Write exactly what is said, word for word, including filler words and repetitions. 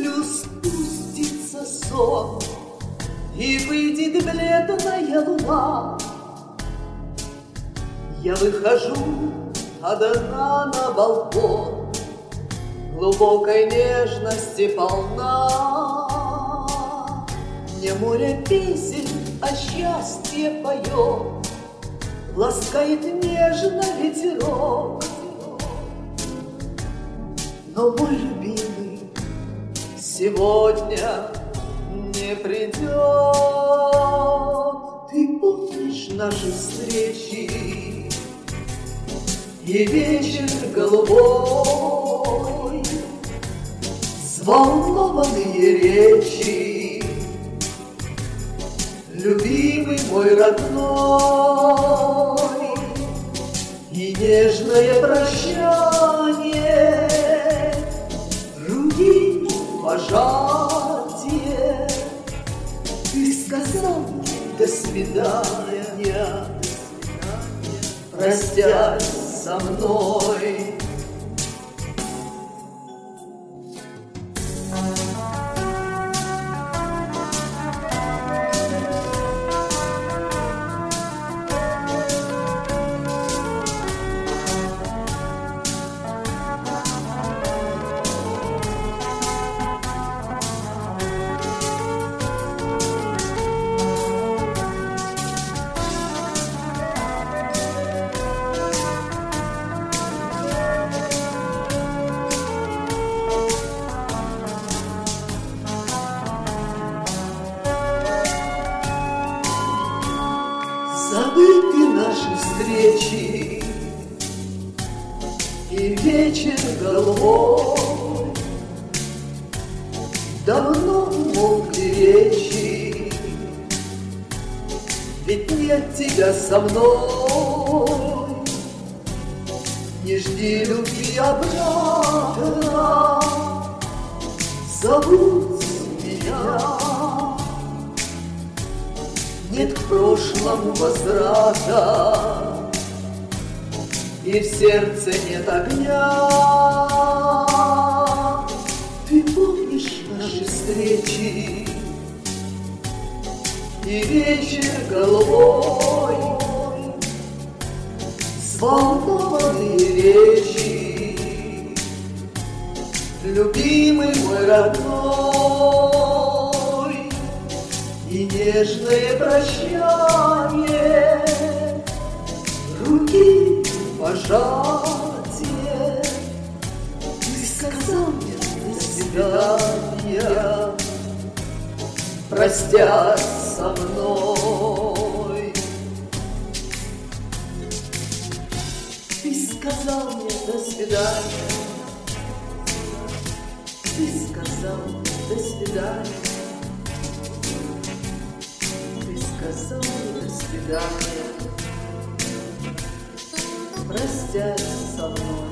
ночью спустится сон, и выйдет бледная луна. Я выхожу одна на балкон, глубокой нежности полна. Мне море песен о счастье поет, ласкает нежно ветерок. Но мой любимый сегодня не придет. Ты помнишь наши встречи и вечер голубой, взволнованные речи, любимый мой родной, и нежное прощание, руки пожатие. Ты сказал мне до свидания, простясь со мной. Забыты наши встречи и вечер голубой, давно умолкли речи, ведь нет тебя со мной. Не жди любви обратно, забудь меня. Нет к прошлому возврата, и в сердце нет огня. Ты помнишь наши встречи и вечер голубой, взволнованные речи, любимый мой родной, и нежное прощание, руки пожатие. Ты сказал мне до свидания, простясь со мной. Ты сказал мне до свидания, ты сказал мне до свидания. Сказал мне до свидания, простясь со мной.